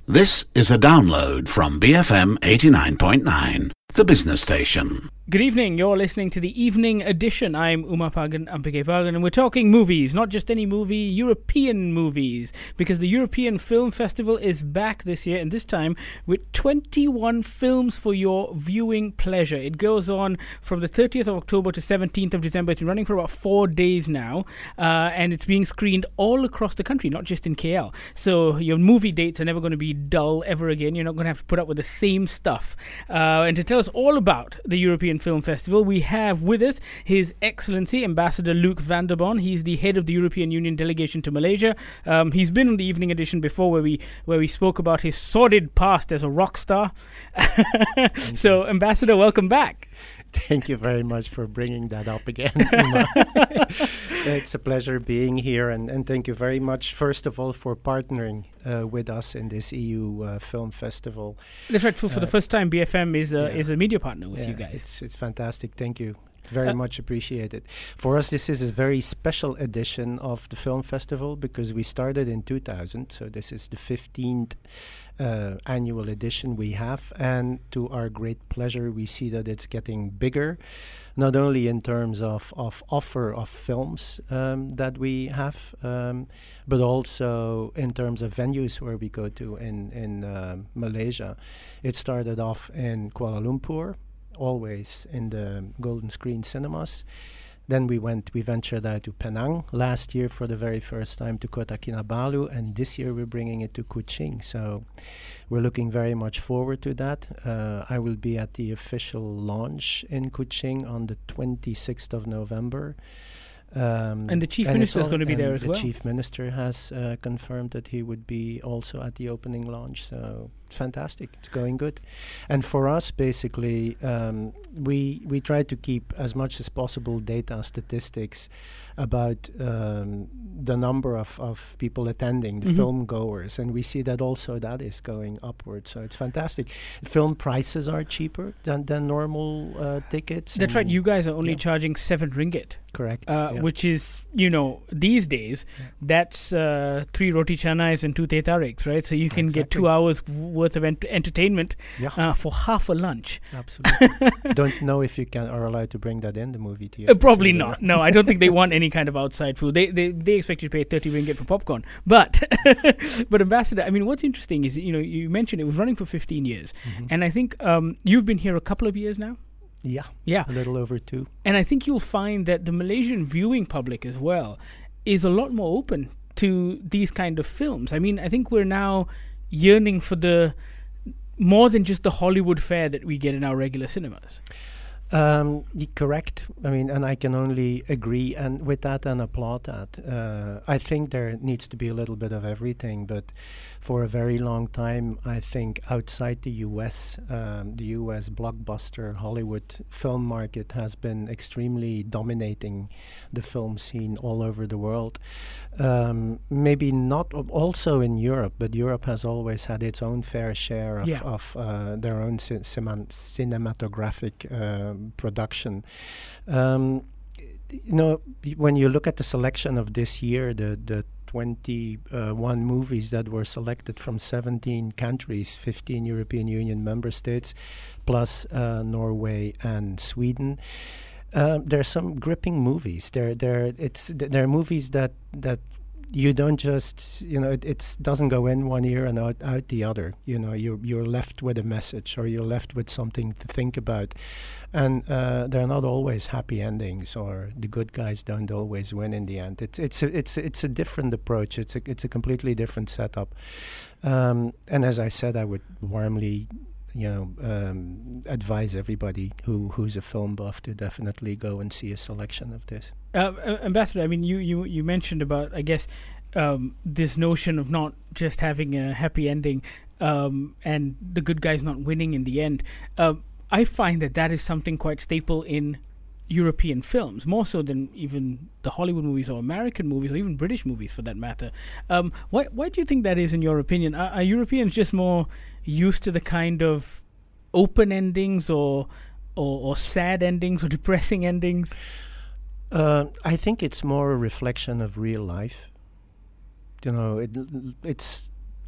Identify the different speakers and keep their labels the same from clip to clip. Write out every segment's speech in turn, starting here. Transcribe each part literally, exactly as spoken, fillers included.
Speaker 1: This is a download from B F M eighty-nine point nine, the business station.
Speaker 2: Good evening, you're listening to the Evening Edition. I'm Uma Pagan, Ampike Pagan, and we're talking movies, not just any movie, European movies, because the European Film Festival is back this year, and this time with twenty-one films for your viewing pleasure. It goes on from the thirtieth of October to seventeenth of December. It's been running for about four days now, uh, and it's being screened all across the country, not just in K L. So your movie dates are never going to be dull ever again. You're not going to have to put up with the same stuff. Uh, and to tell us all about the European Film Festival, we have with us His Excellency Ambassador Luc Vanderbon. He's the head of the European Union delegation to Malaysia. Um, he's been on the Evening Edition before, where we where we spoke about his sordid past as a rock star. So, Ambassador, welcome back.
Speaker 3: Thank you very much for bringing that up again. It's a pleasure being here, and, and thank you very much, first of all, for partnering uh, with us in this E U uh, Film Festival.
Speaker 2: That's right. For, for uh, the first time, B F M is a,
Speaker 3: yeah.
Speaker 2: is a media partner with
Speaker 3: yeah,
Speaker 2: you guys.
Speaker 3: It's, it's fantastic. Thank you. Very
Speaker 2: uh,
Speaker 3: much appreciated. For us, this is a very special edition of the film festival because we started in two thousand, so this is the fifteenth uh, annual edition we have, and to our great pleasure, we see that it's getting bigger, not only in terms of, of offer of films um, that we have, um, but also in terms of venues where we go to in, in uh, Malaysia. It started off in Kuala Lumpur, always in the Golden Screen cinemas. Then we went, we ventured out to Penang last year for the very first time, to Kota Kinabalu, and this year we're bringing it to Kuching. So we're looking very much forward to that. Uh, I will be at the official launch in Kuching on the twenty-sixth of November. Um,
Speaker 2: and the Chief Minister is going to be there as
Speaker 3: the
Speaker 2: well.
Speaker 3: The Chief Minister has uh, confirmed that he would be also at the opening launch. So it's fantastic. It's going good. And for us, basically, um, we we try to keep as much as possible data statistics about um, the number of, of people attending, the mm-hmm. film goers. And we see that also that is going upward. So it's fantastic. Film prices are cheaper than, than normal uh, tickets.
Speaker 2: That's right. You guys are only
Speaker 3: yeah.
Speaker 2: charging seven ringgit.
Speaker 3: Correct.
Speaker 2: Uh,
Speaker 3: yeah.
Speaker 2: Which is, you know, these days, yeah. that's uh, three roti canais and two teh tariks, right? So you can exactly. get two hours w- worth of ent- entertainment yeah. uh, for half a lunch.
Speaker 3: Absolutely. Don't know if you can are allowed to bring that in the movie theater.
Speaker 2: Uh, probably not. No, I don't think they want any kind of outside food. They they, they expect you to pay thirty ringgit for popcorn. But, but Ambassador, I mean, what's interesting is, you know, you mentioned it was running for fifteen years. Mm-hmm. And I think um, you've been here a couple of years now.
Speaker 3: Yeah,
Speaker 2: yeah,
Speaker 3: a little over two.
Speaker 2: And I think you'll find that the Malaysian viewing public as well is a lot more open to these kind of films. I mean, I think we're now yearning for the more than just the Hollywood fare that we get in our regular cinemas.
Speaker 3: Um, correct. I mean, and I can only agree and with that and applaud that. Uh, I think there needs to be a little bit of everything, but for a very long time, I think outside the U S, um, the U S blockbuster Hollywood film market has been extremely dominating the film scene all over the world. Um, maybe not o- also in Europe, but Europe has always had its own fair share of,
Speaker 2: yeah.
Speaker 3: of uh, their own ci- cima- cinematographic uh, production. Um, you know, when you look at the selection of this year, the the twenty-one movies that were selected from seventeen countries, fifteen European Union member states, plus uh, Norway and Sweden. Um, there are some gripping movies. There, there, it's th- there are movies that that. You don't just, you know, it it's doesn't go in one ear and out, out the other. You know, you're you're left with a message, or you're left with something to think about, and uh, they're not always happy endings, or the good guys don't always win in the end. It's it's a, it's it's a different approach. It's a it's a completely different setup, um, and as I said, I would warmly, you know, um, advise everybody who who's a film buff to definitely go and see a selection of this.
Speaker 2: Uh, uh, Ambassador, I mean, you, you, you mentioned about, I guess, um, this notion of not just having a happy ending um, and the good guys not winning in the end. Uh, I find that that is something quite staple in European films, more so than even the Hollywood movies or American movies or even British movies for that matter. Um, why, why do you think that is, in your opinion? Are, are Europeans just more used to the kind of open endings or or, or sad endings or depressing endings?
Speaker 3: Uh, I think it's more a reflection of real life. You know, it, it's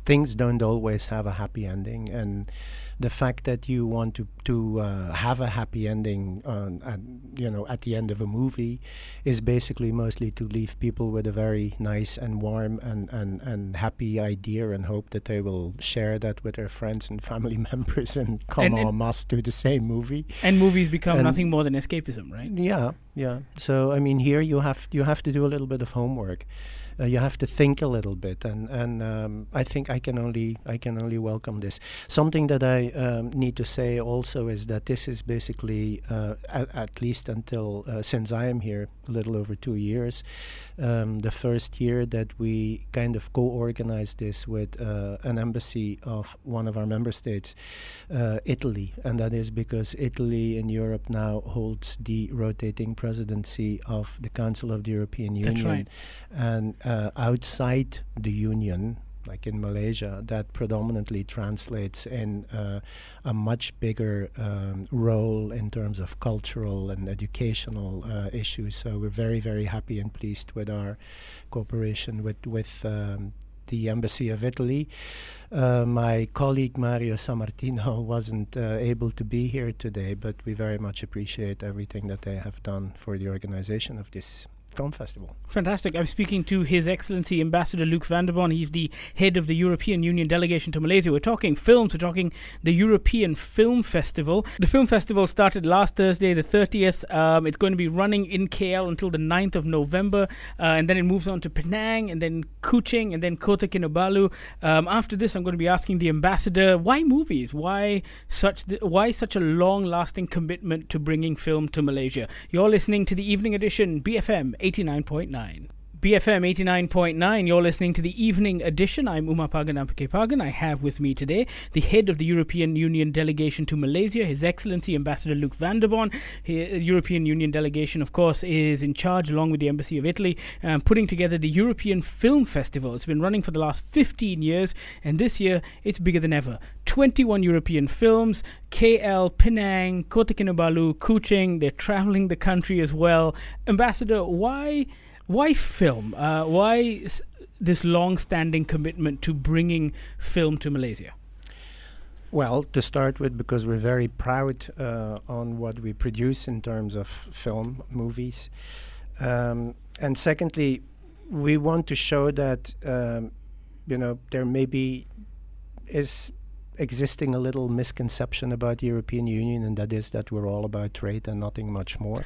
Speaker 3: things don't always have a happy ending, and the fact that you want to to uh, have a happy ending, on, and, you know, at the end of a movie, is basically mostly to leave people with a very nice and warm and, and, and happy idea, and hope that they will share that with their friends and family members and come
Speaker 2: And-
Speaker 3: en
Speaker 2: and-
Speaker 3: masse to the same movie.
Speaker 2: And movies become
Speaker 3: And-
Speaker 2: nothing more than escapism, right?
Speaker 3: Yeah, yeah. So I mean, here you have you have to do a little bit of homework. Uh, you have to think a little bit, and and um, I think I can only I can only welcome this. Something that I um, need to say also is that this is basically uh, at, at least until uh, since I am here, a little over two years, um, the first year that we kind of co-organized this with uh, an embassy of one of our member states, uh, Italy, and that is because Italy in Europe now holds the rotating presidency of the Council of the European
Speaker 2: That's
Speaker 3: Union,
Speaker 2: right.
Speaker 3: and uh, outside the Union, like in Malaysia, that predominantly translates in uh, a much bigger um, role in terms of cultural and educational uh, issues. So we're very, very happy and pleased with our cooperation with with um, the Embassy of Italy. Uh, my colleague Mario Sammartino wasn't uh, able to be here today, but we very much appreciate everything that they have done for the organization of this film festival.
Speaker 2: Fantastic. I'm speaking to His Excellency Ambassador Luc van der Bon. He's the head of the European Union delegation to Malaysia. We're talking films. We're talking the European Film Festival. The film festival started last Thursday, the thirtieth. Um, it's going to be running in K L until the ninth of November. Uh, and then it moves on to Penang, and then Kuching, and then Kota Kinabalu. Um, after this, I'm going to be asking the ambassador, why movies? Why such th- why such a long-lasting commitment to bringing film to Malaysia? You're listening to the Evening Edition, B F M eighty-nine point nine. B F M eighty-nine point nine, you're listening to the Evening Edition. I'm Uma Pagan Ampake Pagan. I have with me today the head of the European Union delegation to Malaysia, His Excellency Ambassador Luc van der Bon. The European Union delegation, of course, is in charge, along with the Embassy of Italy, um, putting together the European Film Festival. It's been running for the last fifteen years, and this year it's bigger than ever. twenty-one European films, K L, Penang, Kota Kinabalu, Kuching. They're traveling the country as well. Ambassador, why... Why film? Uh, why s- this long-standing commitment to bringing film to Malaysia?
Speaker 3: Well, to start with, because we're very proud uh, on what we produce in terms of film, movies. Um, and secondly, we want to show that, um, you know, there maybe is existing a little misconception about the European Union, and that is that we're all about trade and nothing much more.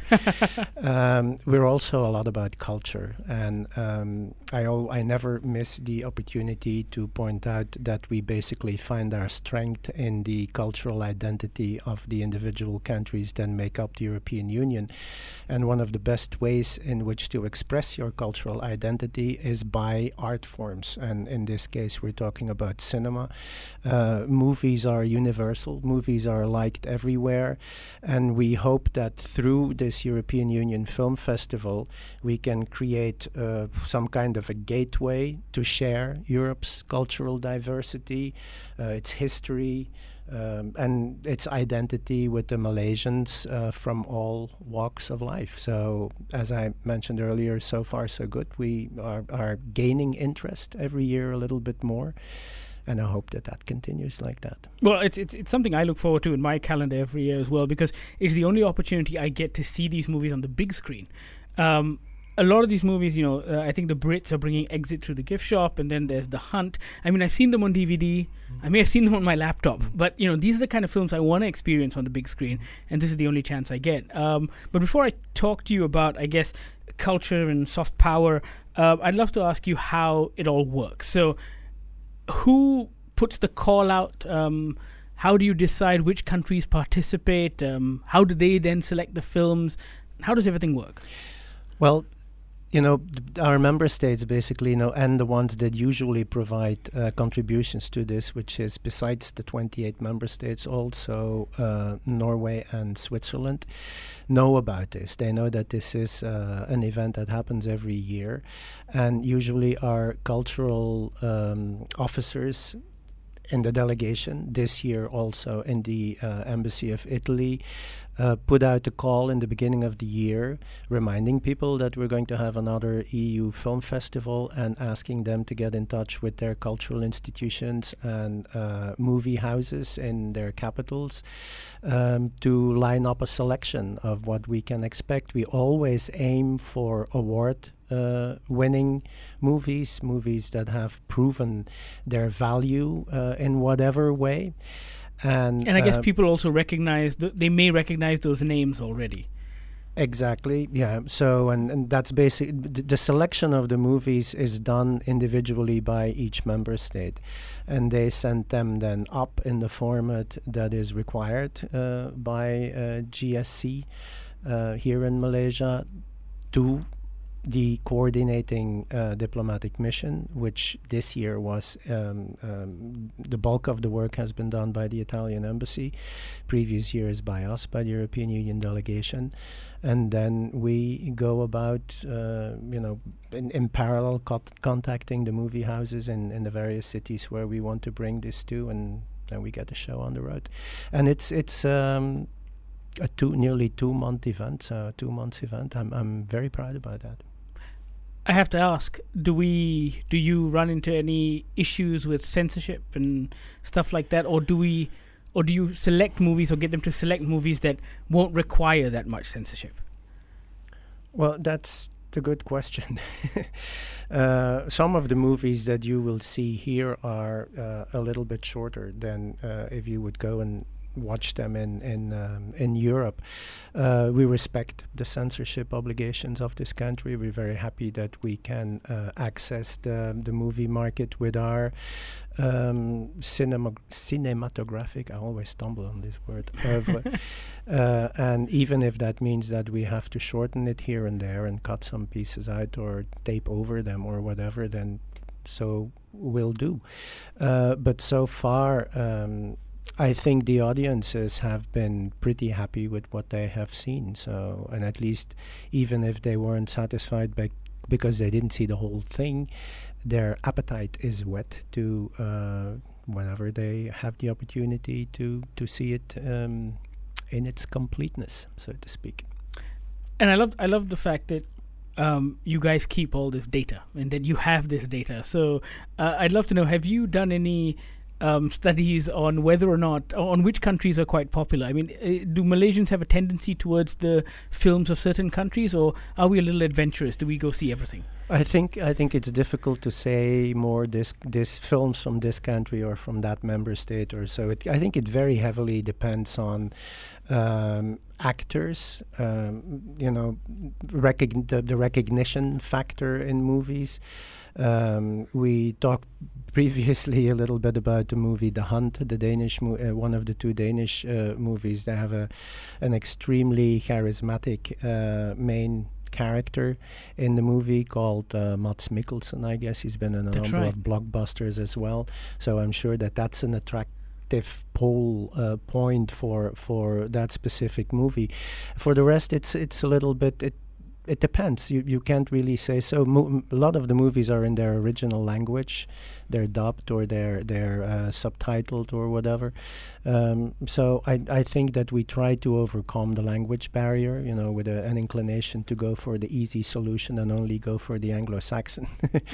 Speaker 3: um, we're also a lot about culture, and um, I al- I never miss the opportunity to point out that we basically find our strength in the cultural identity of the individual countries that make up the European Union. And one of the best ways in which to express your cultural identity is by art forms, and in this case we're talking about cinema. Uh, movies are universal, movies are liked everywhere, and we hope that through this European Union Film Festival we can create uh, some kind of a gateway to share Europe's cultural diversity, uh, its history, um, and its identity with the Malaysians uh, from all walks of life. So, as I mentioned earlier, so far so good. We are, are gaining interest every year a little bit more. And I hope that that continues like that.
Speaker 2: Well, it's, it's it's something I look forward to in my calendar every year as well, because it's the only opportunity I get to see these movies on the big screen. Um, a lot of these movies, you know, uh, I think the Brits are bringing Exit Through the Gift Shop, and then there's The Hunt. I mean, I've seen them on D V D. Mm-hmm. I may have seen them on my laptop, but, you know, these are the kind of films I want to experience on the big screen, and this is the only chance I get. Um, but before I talk to you about, I guess, culture and soft power, uh, I'd love to ask you how it all works. So, who puts the call out? Um, how do you decide which countries participate? Um, how do they then select the films? How does everything work?
Speaker 3: Well, you know, th- our member states basically, you know, and the ones that usually provide uh, contributions to this, which is besides the twenty-eight member states, also uh, Norway and Switzerland, know about this. They know that this is uh, an event that happens every year, and usually our cultural um, officers in the delegation, this year also in the uh, Embassy of Italy, uh, put out a call in the beginning of the year reminding people that we're going to have another E U film festival and asking them to get in touch with their cultural institutions and uh, movie houses in their capitals um, to line up a selection of what we can expect. We always aim for award Uh, winning movies, movies that have proven their value uh, in whatever way. And,
Speaker 2: and I guess
Speaker 3: uh,
Speaker 2: people also recognize, th- they may recognize those names already.
Speaker 3: Exactly, yeah. So, and, and that's basic. The, the selection of the movies is done individually by each member state, and they send them then up in the format that is required uh, by uh, G S C uh, here in Malaysia to the coordinating uh, diplomatic mission, which this year was um, um, the bulk of the work has been done by the Italian embassy, previous years by us, by the European Union delegation, and then we go about, uh, you know, in, in parallel co- contacting the movie houses in, in the various cities where we want to bring this to, and then we get a show on the road, and it's it's. Um, a two nearly two month event, uh, two months event. I'm I'm very proud about that.
Speaker 2: I have to ask: Do we do you run into any issues with censorship and stuff like that, or do we, or do you select movies or get them to select movies that won't require that much censorship?
Speaker 3: Well, that's a good question. uh, some of the movies that you will see here are uh, a little bit shorter than uh, if you would go and watch them in in um, in Europe. Uh, we respect the censorship obligations of this country. We're very happy that we can uh, access the the movie market with our um, cinema cinematographic. I always stumble on this word. oeuvre. uh, and even if that means that we have to shorten it here and there and cut some pieces out or tape over them or whatever, then so we'll do. Uh, but so far. Um, I think the audiences have been pretty happy with what they have seen. So, and at least even if they weren't satisfied by, because they didn't see the whole thing, their appetite is whet to uh, whenever they have the opportunity to to see it um, in its completeness, so to speak.
Speaker 2: And I love I love the fact that um, you guys keep all this data and that you have this data. So uh, I'd love to know: have you done any Um, studies on whether or not, on which countries are quite popular? I mean, uh, do Malaysians have a tendency towards the films of certain countries, or are we a little adventurous? Do we go see everything?
Speaker 3: I think I think it's difficult to say more this this films from this country or from that member state or so. It, I think it very heavily depends on um, actors, um, you know, recogn- the, the recognition factor in movies. Um, we talked previously a little bit about the movie The Hunt, the Danish, mo- uh, one of the two Danish uh, movies. They have a an extremely charismatic uh, main character in the movie called uh, Mads Mikkelsen. I guess he's been in a
Speaker 2: That's
Speaker 3: number
Speaker 2: right.
Speaker 3: of blockbusters as well. So I'm sure that that's an attractive poll uh, point for for that specific movie. For the rest, it's it's a little bit. It, It depends. You you can't really say so. Mo- a lot of the movies are in their original language, they're dubbed or they're they're uh, subtitled or whatever. Um, so I I think that we try to overcome the language barrier, you know, with a, an inclination to go for the easy solution and only go for the Anglo-Saxon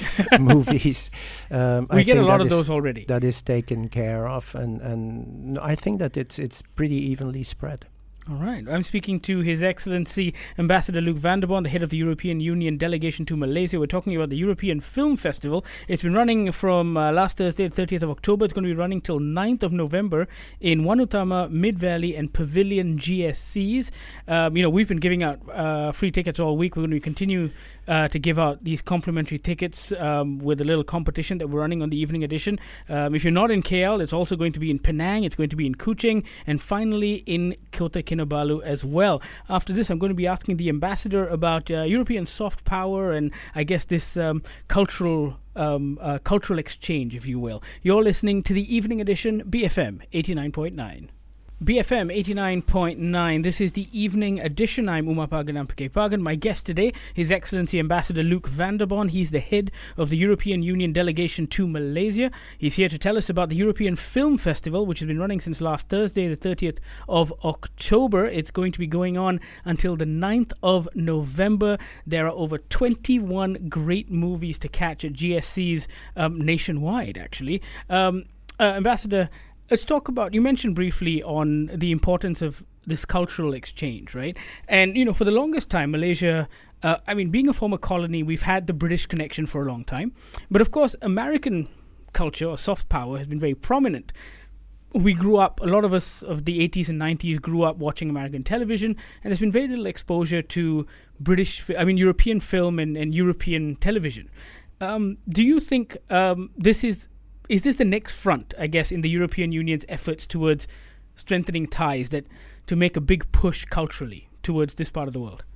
Speaker 3: movies. Um,
Speaker 2: We
Speaker 3: I
Speaker 2: get a
Speaker 3: think
Speaker 2: lot
Speaker 3: that
Speaker 2: of
Speaker 3: is-
Speaker 2: those already.
Speaker 3: That is taken care of, and and I think that it's it's pretty evenly spread.
Speaker 2: All right. I'm speaking to His Excellency Ambassador Luc Vanderbond, the head of the European Union delegation to Malaysia. We're talking about the European Film Festival. It's been running from uh, last Thursday, the thirtieth of October. It's going to be running till ninth of November in Wanutama, Mid-Valley and Pavilion G S Cs. Um, you know, we've been giving out uh, free tickets all week. We're going to continue uh, to give out these complimentary tickets um, with a little competition that we're running on the evening edition. Um, if you're not in K L, it's also going to be in Penang. It's going to be in Kuching. And finally in Kota Kinabalu as well. After this, I'm going to be asking the ambassador about uh, European soft power and I guess this um, cultural um, uh, cultural exchange, if you will. You're listening to the evening edition, B F M eighty-nine point nine. B F M eighty-nine point nine. This is the evening edition. I'm Uma Pagan Ampake Pagan. My guest today, His Excellency Ambassador Luc Vanderbonne. He's the head of the European Union delegation to Malaysia. He's here to tell us about the European Film Festival, which has been running since last Thursday, the thirtieth of October. It's going to be going on until the ninth of November. There are over twenty-one great movies to catch at G S Cs um, nationwide, actually. Um, uh, Ambassador, let's talk about, you mentioned briefly on the importance of this cultural exchange, right? And, you know, for the longest time, Malaysia, uh, I mean, being a former colony, we've had the British connection for a long time. But of course, American culture or soft power has been very prominent. We grew up, a lot of us of the eighties and nineties grew up watching American television, and there's been very little exposure to British, fi- I mean, European film and, and European television. Um, do you think um, this is Is this the next front, I guess, in the European Union's efforts towards strengthening ties, that to make a big push culturally towards this part of the world?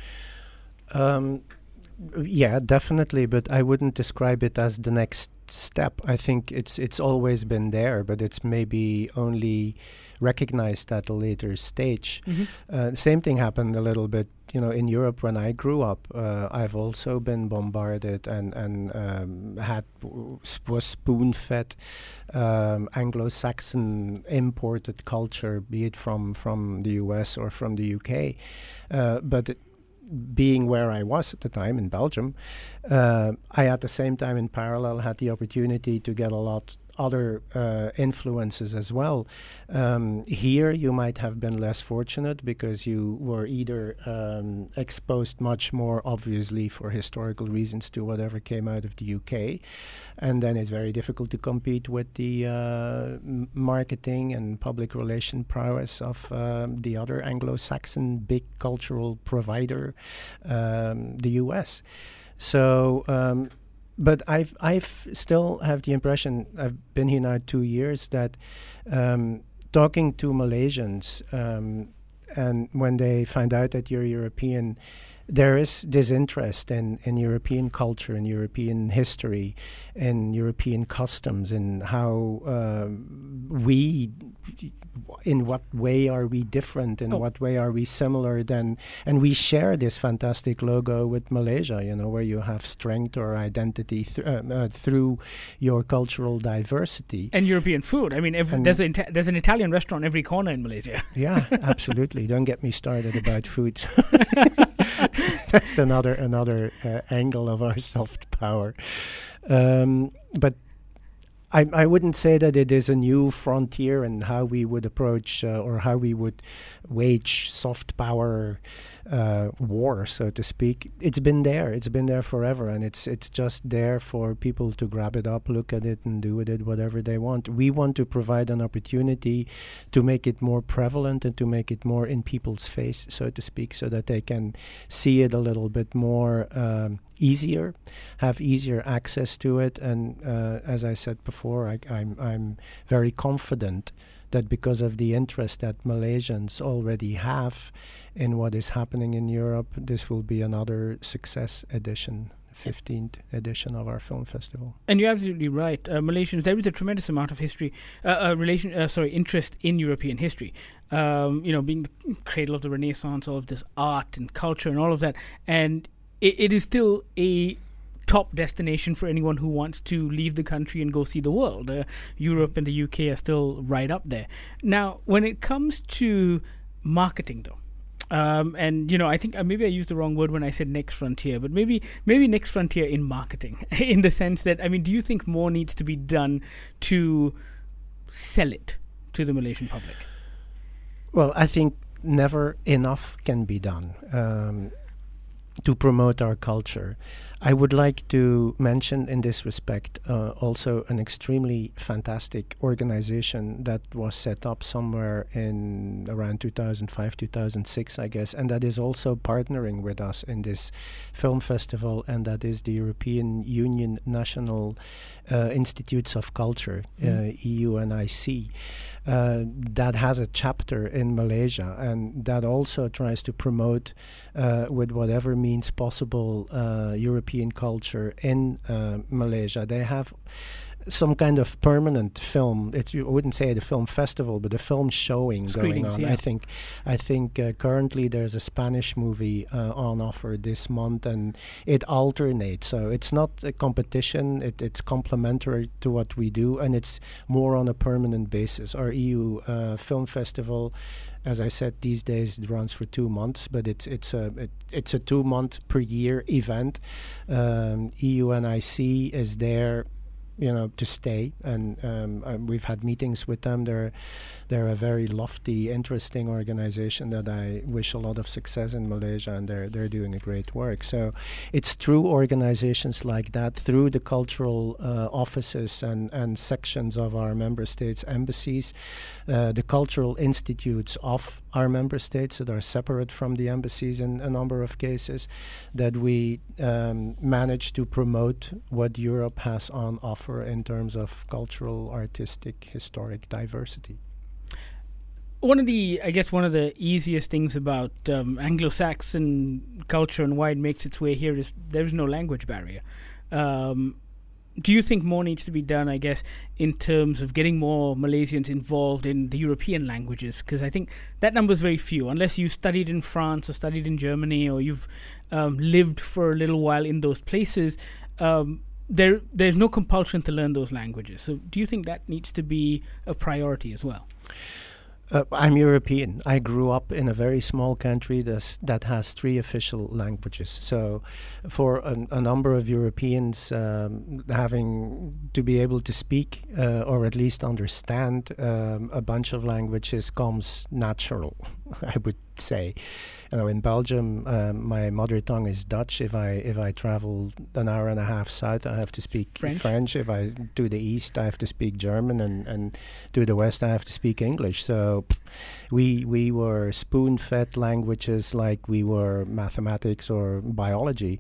Speaker 3: Um, yeah, definitely, but I wouldn't describe it as the next step. I think it's it's always been there, but it's maybe only recognized at a later stage.
Speaker 2: Mm-hmm.
Speaker 3: Uh, same thing happened a little bit, you know, in Europe when I grew up. Uh, I've also been bombarded and and um, had was spoon-fed um, Anglo-Saxon imported culture, be it from from the U S or from the U K, uh, but. It, being where I was at the time in Belgium, uh, I at the same time in parallel had the opportunity to get a lot other uh, influences as well. Um, here you might have been less fortunate because you were either um, exposed much more obviously for historical reasons to whatever came out of the U K, and then it's very difficult to compete with the uh, m- marketing and public relation prowess of um, the other Anglo-Saxon big cultural provider, um, the U S. So um, But I've I've still have the impression, I've been here now two years, that um, talking to Malaysians um, and when they find out that you're European, there is this interest in, in European culture, in European history, in European customs, in how um, we, in what way are we different, in
Speaker 2: oh.
Speaker 3: what way are we similar than, and we share this fantastic logo with Malaysia, you know, where you have strength or identity th- uh, uh, through your cultural diversity.
Speaker 2: And European food. I mean, ev- there's, a Ita- there's an Italian restaurant every corner in Malaysia.
Speaker 3: Yeah, absolutely. Don't get me started about food. That's another another uh, angle of our soft power. Um, but I, I wouldn't say that it is a new frontier in how we would approach uh, or how we would wage soft power uh, war, so to speak. It's been there. It's been there forever, and it's it's just there for people to grab it up, look at it, and do with it whatever they want. We want to provide an opportunity to make it more prevalent and to make it more in people's face, so to speak, so that they can see it a little bit more um, easier, have easier access to it. And uh, as I said before, I, I'm I'm very confident that because of the interest that Malaysians already have in what is happening in Europe, this will be another success edition, fifteenth edition of our film festival.
Speaker 2: And you're absolutely right. Uh, Malaysians, there is a tremendous amount of history, uh, uh, relation, uh, sorry, interest in European history. Um, you know, being the cradle of the Renaissance, all of this art and culture and all of that. And it, it is still a top destination for anyone who wants to leave the country and go see the world. Uh, Europe and the U K are still right up there. Now, when it comes to marketing, though, um, and you know, I think uh, maybe I used the wrong word when I said next frontier, but maybe maybe next frontier in marketing, in the sense that, I mean, do you think more needs to be done to sell it to the Malaysian public?
Speaker 3: Well, I think never enough can be done um, to promote our culture. I would like to mention in this respect uh, also an extremely fantastic organization that was set up somewhere in around two thousand five, two thousand six, I guess, and that is also partnering with us in this film festival, and that is the European Union National uh, Institutes of Culture, mm. uh, E U N I C. Uh, that has a chapter in Malaysia, and that also tries to promote uh, with whatever means possible uh, European culture in uh, Malaysia. They have some kind of permanent film. It's, I wouldn't say the film festival, but a film showing going on.
Speaker 2: Yeah.
Speaker 3: I think I think uh, currently there's a Spanish movie uh, on offer this month, and it alternates. So it's not a competition. It, it's complementary to what we do, and it's more on a permanent basis. Our E U uh, Film Festival, as I said, these days it runs for two months, but it's it's a it, it's a two month per year event. Um, E U N I C is there, you know, to stay, and um, uh, we've had meetings with them. They're they're a very lofty, interesting organization that I wish a lot of success in Malaysia, and they're they're doing a great work. So it's through organizations like that, through the cultural uh, offices and, and sections of our member states' embassies, uh, the cultural institutes of our member states that are separate from the embassies in a number of cases, that we um, manage to promote what Europe has on offer in terms of cultural, artistic, historic diversity.
Speaker 2: One of the, I guess, one of the easiest things about um, Anglo-Saxon culture and why it makes its way here is there is no language barrier. Um, do you think more needs to be done, I guess, in terms of getting more Malaysians involved in the European languages? Because I think that number is very few, unless you studied in France or studied in Germany or you've um, lived for a little while in those places. Um, there, there's no compulsion to learn those languages. So do you think that needs to be a priority as well?
Speaker 3: Uh, I'm European. I grew up in a very small country that's, that has three official languages. So for an, a number of Europeans, um, having to be able to speak uh, or at least understand um, a bunch of languages comes natural, I would say. You know, in Belgium, um, my mother tongue is Dutch. If I if I travel an hour and a half south, I have to speak
Speaker 2: French.
Speaker 3: French. If I do the east, I have to speak German, and, and to the west, I have to speak English. So we we were spoon-fed languages like we were mathematics or biology.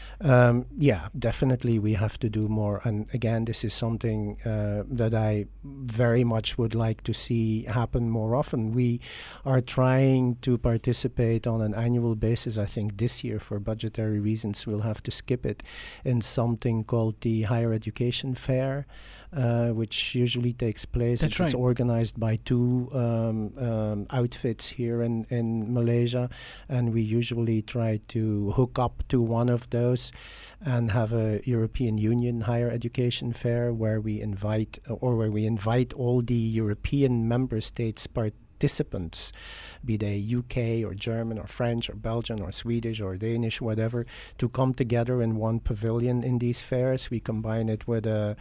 Speaker 3: Um, yeah, definitely we have to do more. And again, this is something uh, that I very much would like to see happen more often. We are trying to participate on an annual basis. I think this year, for budgetary reasons, we'll have to skip it, in something called the Higher Education Fair, uh, which usually takes place.
Speaker 2: That's
Speaker 3: it's
Speaker 2: right.
Speaker 3: organized by two um, um, outfits here in, in Malaysia, and we usually try to hook up to one of those and have a European Union higher education fair where we invite uh, or where we invite all the European member states participants, be they U K or German or French or Belgian or Swedish or Danish, whatever, to come together in one pavilion in these fairs. We combine it with a,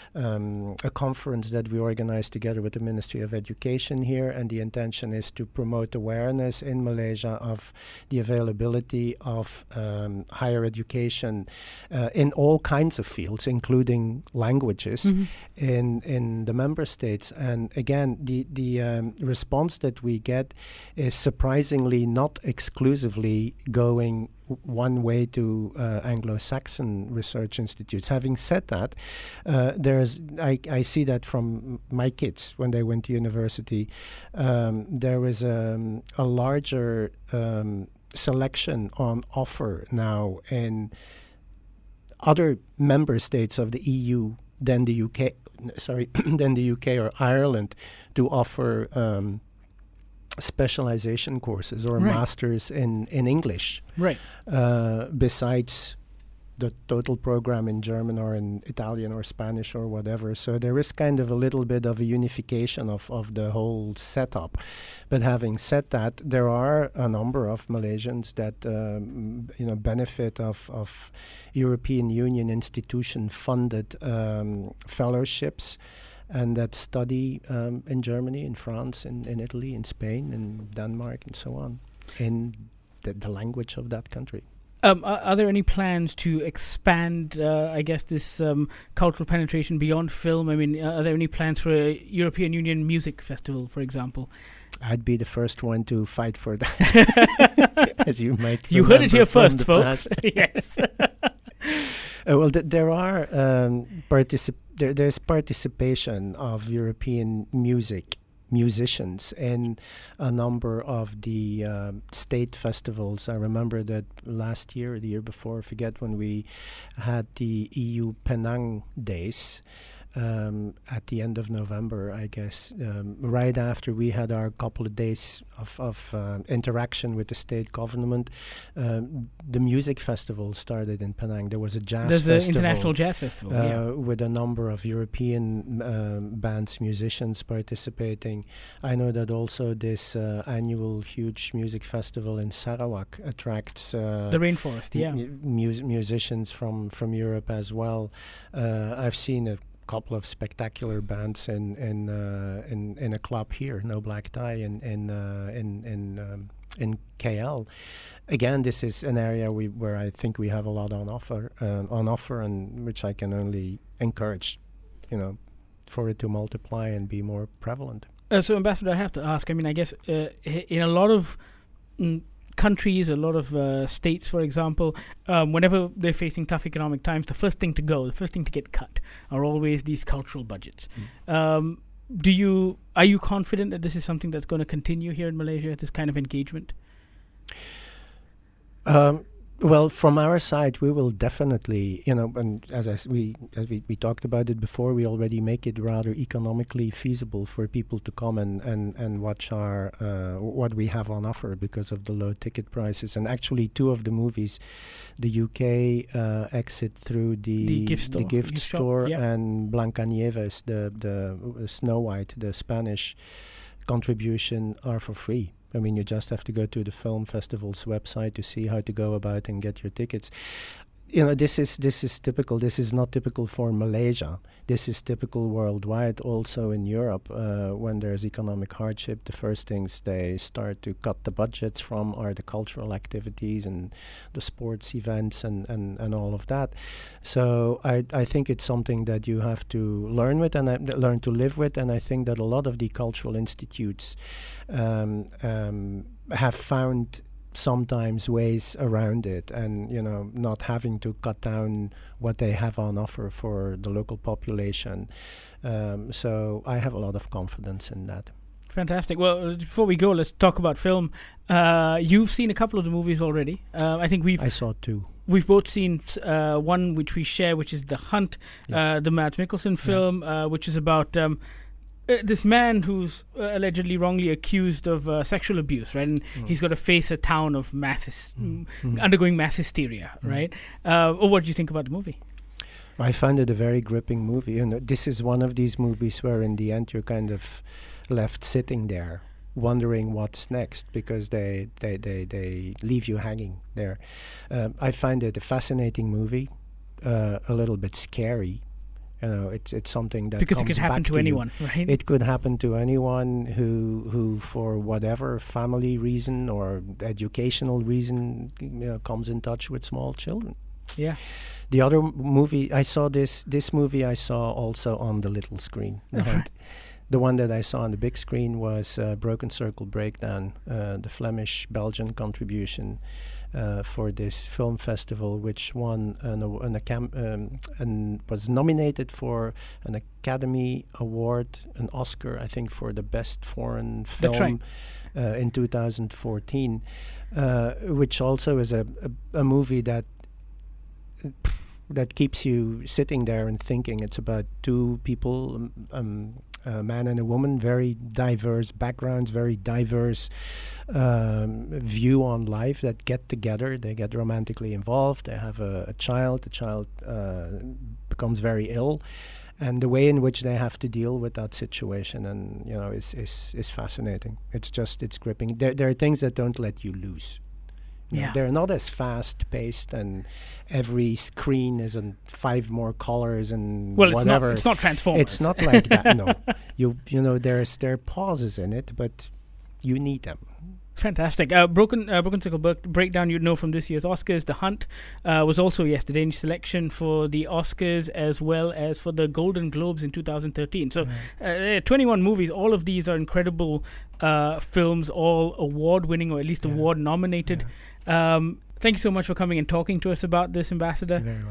Speaker 3: um, a conference that we organize together with the Ministry of Education here, and the intention is to promote awareness in Malaysia of the availability of um, higher education uh, in all kinds of fields, including languages, mm-hmm. in in the member states. And again, the the um, response that we get is surprisingly not exclusively going w- one way to uh, Anglo-Saxon research institutes. Having said that, uh, there's I, I see that from my kids when they went to university. Um, there is um, a larger um, selection on offer now in other member states of the E U than the U K. Sorry, than the U K or Ireland to offer Um, specialization courses or
Speaker 2: right.
Speaker 3: masters in, in English.
Speaker 2: Right.
Speaker 3: Uh, besides the total program in German or in Italian or Spanish or whatever. So there is kind of a little bit of a unification of, of the whole setup. But having said that, there are a number of Malaysians that um, you know benefit of, of European Union institution-funded um, fellowships, and that study um, in Germany, in France, in, in Italy, in Spain, in Denmark, and so on, in the, the language of that country.
Speaker 2: Um, are, are there any plans to expand, uh, I guess, this um, cultural penetration beyond film? I mean, uh, are there any plans for a European Union music festival, for example?
Speaker 3: I'd be the first one to fight for that, as you might
Speaker 2: You heard it here first,
Speaker 3: the
Speaker 2: folks. Yes.
Speaker 3: Uh, well, th- there are um, particip- there, there's participation of European music musicians in a number of the um, state festivals. I remember that last year, or the year before, I forget when we had the E U Penang Days. um, at the end of November, I guess, um, right after we had our couple of days of, of uh, interaction with the state government. Um, the music festival started in Penang. There was a jazz
Speaker 2: There's
Speaker 3: festival.
Speaker 2: the International Jazz Festival,
Speaker 3: uh,
Speaker 2: yeah.
Speaker 3: with a number of European um, bands, musicians participating. I know that also this uh, annual huge music festival in Sarawak attracts uh,
Speaker 2: the rainforest, yeah.
Speaker 3: mu- mus- musicians from, from Europe as well. Uh, I've seen a couple of spectacular bands in in uh, in, in a club here, No Black Tie, in in uh, in in, um, in K L. Again, this is an area we where I think we have a lot on offer, uh, on offer, and which I can only encourage, you know, for it to multiply and be more prevalent.
Speaker 2: Uh, so, Ambassador, I have to ask. I mean, I guess uh, in a lot of mm, countries, a lot of uh, states, for example, um, whenever they're facing tough economic times, the first thing to go, the first thing to get cut, are always these cultural budgets. Mm. Um, do you are you confident that this is something that's going to continue here in Malaysia? This kind of engagement?
Speaker 3: Um, Well, from our side, we will definitely, you know, and as I s- we as we, we talked about it before, we already make it rather economically feasible for people to come and and, and watch our uh, what we have on offer because of the low ticket prices. And actually, two of the movies, the U K uh, exit through the
Speaker 2: The gift store,
Speaker 3: gift
Speaker 2: gift shop,
Speaker 3: store
Speaker 2: yeah.
Speaker 3: and Blancanieves, the the uh, Snow White, the Spanish contribution, are for free. I mean, you just have to go to the film festival's website to see how to go about and get your tickets. You know, this is this is typical. This is not typical for Malaysia. This is typical worldwide, also in Europe. Uh, when there's economic hardship, the first things they start to cut the budgets from are the cultural activities and the sports events and, and, and all of that. So I I think it's something that you have to learn with and uh, learn to live with. And I think that a lot of the cultural institutes um, um, have found sometimes ways around it, and you know, not having to cut down what they have on offer for the local population. Um, so I have a lot of confidence in that.
Speaker 2: Fantastic. Well, before we go, let's talk about film. Uh, you've seen a couple of the movies already. Uh, I think we've
Speaker 3: I saw two.
Speaker 2: we've both seen uh, one which we share, which is The Hunt,
Speaker 3: Yeah.
Speaker 2: uh, the Mads Mikkelsen film, uh, which is about um, uh, this man who's uh, allegedly wrongly accused of uh, sexual abuse, right? And
Speaker 3: Mm.
Speaker 2: he's got to face a town of mass hys-
Speaker 3: Mm.
Speaker 2: mm,
Speaker 3: Mm.
Speaker 2: undergoing mass hysteria,
Speaker 3: Mm.
Speaker 2: right? Uh, or what do you think about the movie?
Speaker 3: I found it a very gripping movie. You know, this is one of these movies where in the end you're kind of left sitting there wondering what's next, because they they, they, they leave you hanging there. Um, I find it a fascinating movie, uh, a little bit scary. You know, it's it's something that
Speaker 2: Because it
Speaker 3: comes
Speaker 2: could happen
Speaker 3: back
Speaker 2: to
Speaker 3: you.
Speaker 2: anyone, right?
Speaker 3: It could happen to anyone who, who for whatever family reason or educational reason, you know, comes in touch with small children.
Speaker 2: Yeah.
Speaker 3: The other m- movie I saw this this movie I saw also on the little screen. The Hunt. The one that I saw on the big screen was uh, Broken Circle Breakdown, uh, the Flemish Belgian contribution uh, for this film festival, which won an, aw- an, acam- um, and was nominated for an Academy Award, an Oscar, I think, for the best foreign film.
Speaker 2: That's right.
Speaker 3: uh, in two thousand fourteen, uh, which also is a, a, a movie that that keeps you sitting there and thinking. It's about two people, um, um, a man and a woman, very diverse backgrounds, very diverse um, view on life, that get together. They get romantically involved. They have a, a child. The child uh, becomes very ill, and the way in which they have to deal with that situation, and you know, is is is fascinating. It's just it's gripping. There there are things that don't let you lose. You know,
Speaker 2: Yeah.
Speaker 3: they're not as fast paced, and every screen is in five more colors and
Speaker 2: Well, it's
Speaker 3: whatever.
Speaker 2: not, it's not Transformers.
Speaker 3: It's not like that. No, you you know, there's there are pauses in it, but you need them.
Speaker 2: Fantastic. Uh, Broken uh, Broken Circle Bre- Breakdown, you'd know from this year's Oscars. The Hunt uh, was also, yes, the Danish selection for the Oscars as well as for the Golden Globes in two thousand thirteen. So uh, twenty-one movies. All of these are incredible uh, films, all award-winning or at least
Speaker 3: Yeah.
Speaker 2: award-nominated. Um, thank you so much for coming and talking to us about this, Ambassador.
Speaker 3: You're very welcome.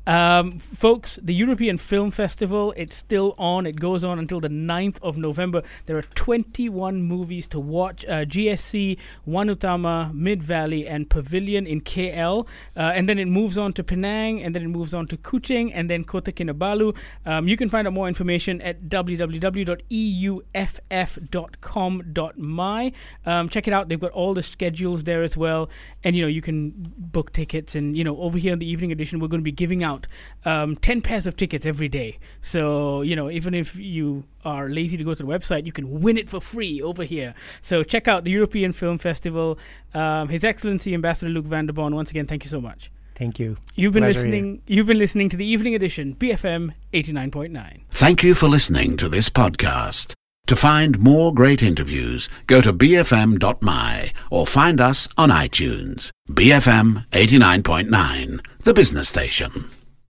Speaker 2: Um, folks, the European Film Festival, it's still on. It goes on until the ninth of November. There are twenty-one movies to watch. Uh, G S C, Wanutama, Mid-Valley, and Pavilion in K L. Uh, and then it moves on to Penang, and then it moves on to Kuching, and then Kota Kinabalu. Um, you can find out more information at w w w dot e u f f dot com dot m y. Um, check it out. They've got all the schedules there as well. And, you know, you can book tickets. And, you know, over here in the evening edition, we're going to be giving out um, ten pairs of tickets every day. So, you know, even if you are lazy to go to the website, you can win it for free over here. So check out the European Film Festival. Um, His Excellency Ambassador Luc Vanderbonde, once again, thank you so much.
Speaker 3: Thank you.
Speaker 2: You've been
Speaker 3: Pleasure
Speaker 2: listening. Here. You've been listening to the Evening Edition, B F M eighty-nine point nine.
Speaker 1: Thank you for listening to this podcast. To find more great interviews, go to b f m dot m y or find us on iTunes. B F M eighty-nine point nine, the business station.